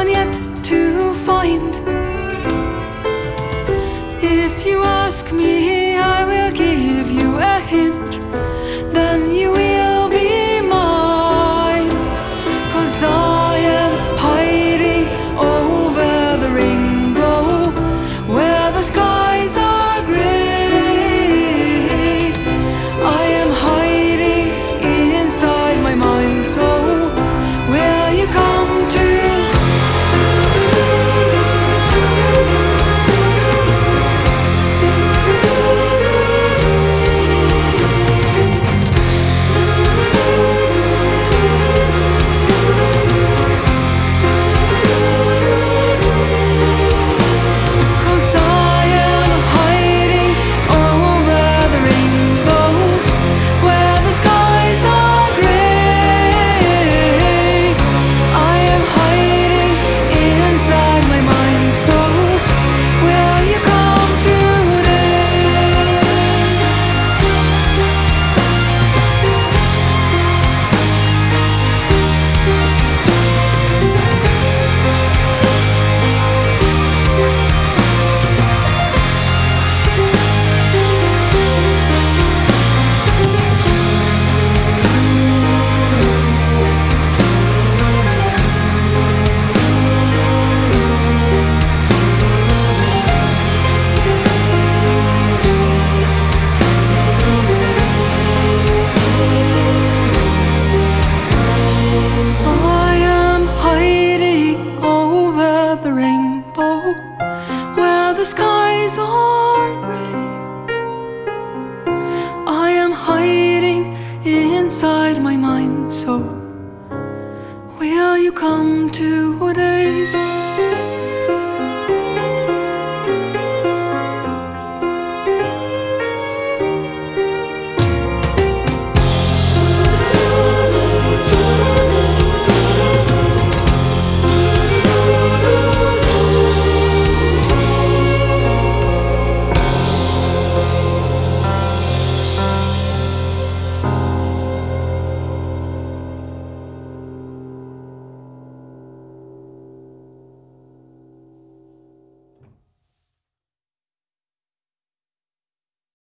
one yet to find. If you ask me, I will give you a hint, then you will be mine. 'Cause I am hiding over the rainbow, where the skies are gray. I am hiding inside my mind, so will you come to? Where the skies are gray, I am hiding inside my mind, so will you come today?